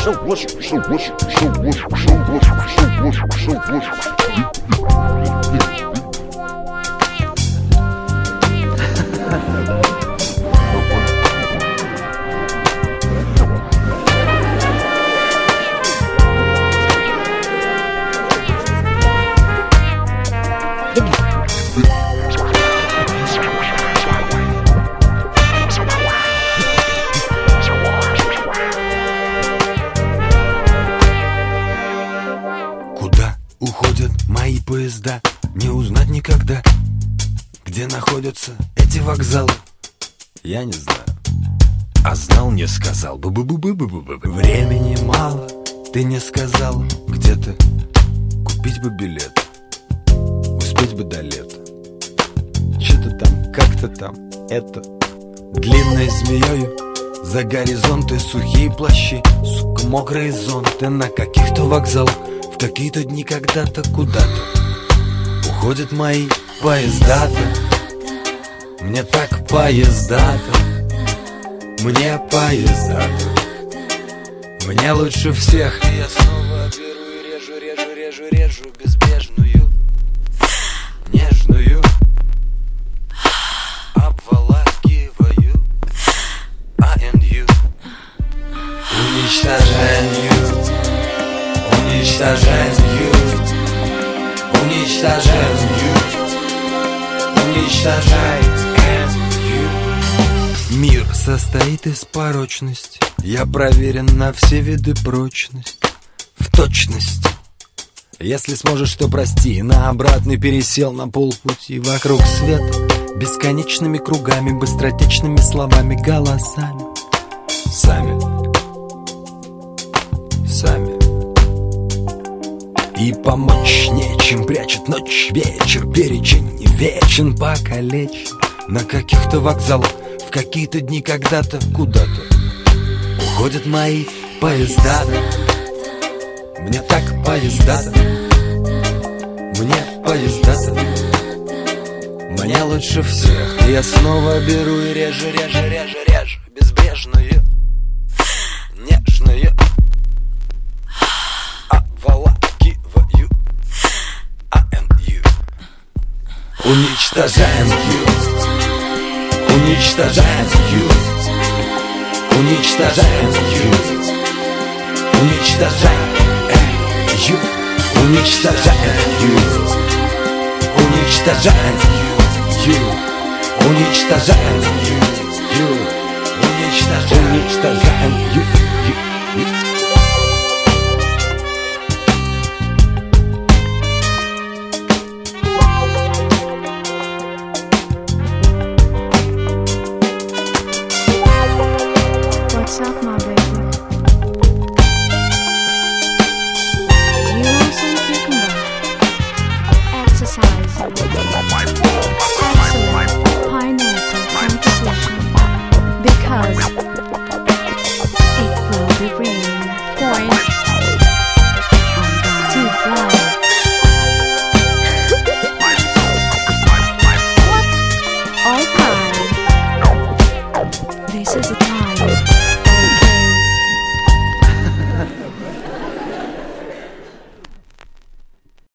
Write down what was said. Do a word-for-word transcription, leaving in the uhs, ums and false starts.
Уходят мои поезда, не узнать никогда, где находятся эти вокзалы. Я не знаю, а знал, не сказал. Бу-бу-бу-бу-бу-бу-бу. Времени мало, ты не сказал, где-то купить бы билет, успеть бы до лета. Что-то там, как-то там, это длинной змеёю за горизонты сухие плащи, сука, мокрые зонты на каких-то вокзалах. В какие-то дни когда-то куда-то уходят мои поезда-то. Мне так поезда-то, мне поезда-то, мне лучше всех. И я снова беру и режу, режу, режу, режу безбежную, нежную, обволакиваю I and you, уничтожаю. Уничтожаем ют, уничтожаем ют, уничтожаем ют. Мир состоит из порочности, я проверен на все виды прочности, в точности. Если сможешь, то прости, на обратный пересел на полпути. Вокруг света бесконечными кругами, быстротечными словами, голосами. Сами, сами. И помочь нечем, прячет ночь, вечер, перечень не вечен, покалечен. На каких-то вокзалах, в какие-то дни когда-то, куда-то уходят мои поезда-то. Мне так поезда-то, мне поезда-то, мне лучше всех. И я снова беру и режу, режу, режу, режу безбрежную, нежную, обволакиваю I and you. Уничтожаем ют, уничтожаем ют, уничтожаем ют, уничтожаем ют, уничтожаем ют, уничтожаем ют, уничтожаем ют, уничтожаем ют. This is the time.